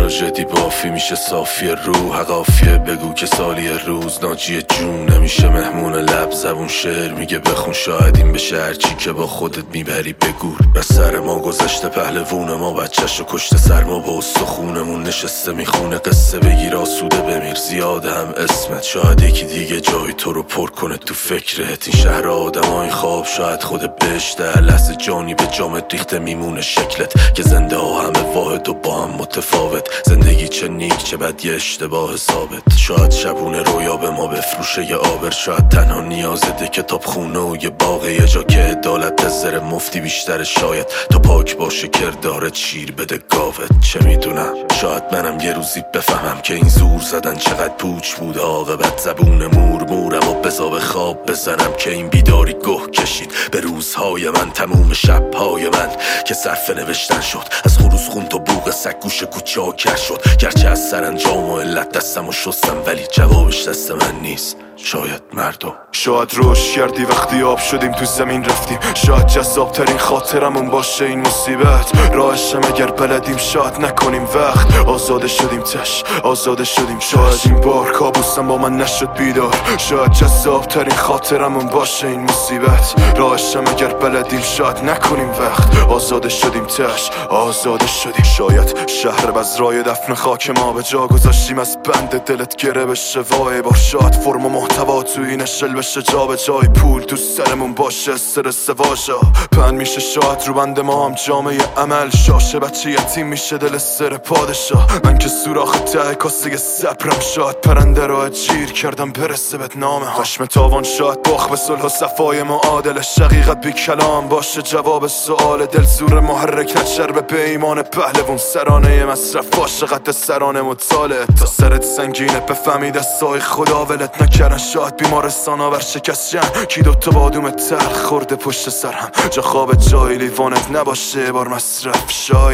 تراژدی بافی میشه صافی روح، قافیه بگو که سالی روز ناجی جون نمیشه مهمون لب زبون شعر میگه بخون شاید این بشه هرچی که با خودت میبری بگور. به سر ما گذشته پهلوون ما بچه‌شو کشته سر ما با استخونمون نشسته میخونه قصه بگیر آسوده بمیر زیاده هم اسمت شاید یکی دیگه جای تو رو پر کنه تو فکرت. این شهر آدمای خواب شاید خود بشته لحظه جانی به جامت ریخته میمونه شکلت که زنده ها همه واحد و با هم متفاوت. زندگی چه نیک چه بد یه اشتباه ثابت. شاید شبونه رویا به ما بفروشه یه آبر شاید تنها نیازده کتاب خونه و یه باغ یه جا که عدالت از زر مفتی بیشتر شاید تا پاک باشه کردارت شیر بده گاوت. چه میدونم شاید منم یه روزی بفهمم که این زور زدن چقدر پوچ بود عاقبت زبون مورم و بزا به خواب بزنم که این بیداری گه کشید به روزهای من تموم شبهای من که صرف نوشتن شد از خروس خون تا بوق سگ گوش کوچه ها کر شد. گرچه از سرانجام و علت دستم و شستم ولی جوابش دست من نیست شاید مردم. شاید روش کردی وقتی آب شدیم تو زمین رفتیم شاید جذاب ترین خاطرمون باشه این مصیبت راهشم اگر بلدیم شاید نکنیم وقت آزاده شدیم آزاده شدیم شاید این بار کابوسم با من نشد بیدار شاید جذاب ترین خاطرمون باشه این مصیبت راهشم اگر بلدیم شاید نکنیم وقت آزاده شدیم آزاده شدیم. شاید شهر بزرای دفن خاک ما به جا گذاشتیم از بند دلت گره بشه وای بار شاید فرم و محتوا تو این شل بشه جا به جای پول تو سرمون باشه استرس واژا پن میشه شاید رو بند ما هم جامعه عمل شاشه بچه یتیم میشه دل سر پادشاه. من که سوراخ ته کاسه صبرم شاید پرنده را جیر کردم برسه بهت نامه ها خشم تاوان شاید باخ به صلح و صفای معادل شقیقت بی کلام باشه جواب سوال دل زور محرک نچر به ایمان پهلوون سرانه مصرف باشه قد سرانه مطالعه تا سرت سنگینه بفهمی دستای خدا ولت نکردن شاید بیمارستان ها بر شکست جن کی دوتا بادوم تلخ خورده پشت سر هم جا خواب جای لیوانت نباشه بار مصرف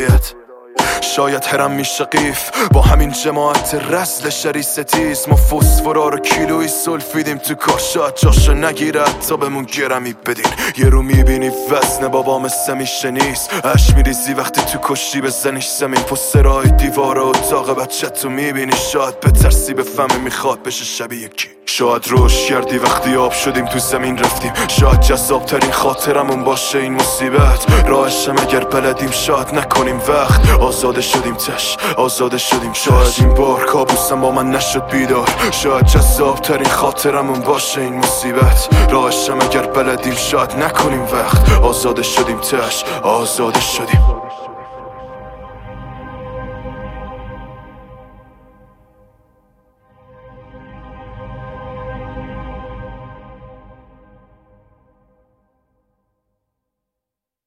شاید هرم میشه قیف با همین جماعت رسل شری ستیز ما فسفورا رو کیلویی سلفیدیم تو کاشات جاشو نگیره تا بهمون گرمی بدین یه رو میبینی وزن بابا مثل میشه نیست اش میریزی وقتی تو کشی بزنیش زمین پسترهای دیواره اتاق بچه تو میبینی شاید به ترسی بفهمی میخواد بشه شبیه کی شاید روش کردی وقتی آب شدیم تو زمین رفتیم شاید جذاب ترین خاطرمون باشه این مصیبت راهشم اگر بلدیم شاید نکنیم وقت آزاده شدیم آزاده شدیم. شاید این بار کابوسم با من نشد بیدار شاید جذاب ترین خاطرمون باشه این مصیبت راهشم اگر بلدیم شاید نکنیم وقت آزاده شدیم آزاده شدیم.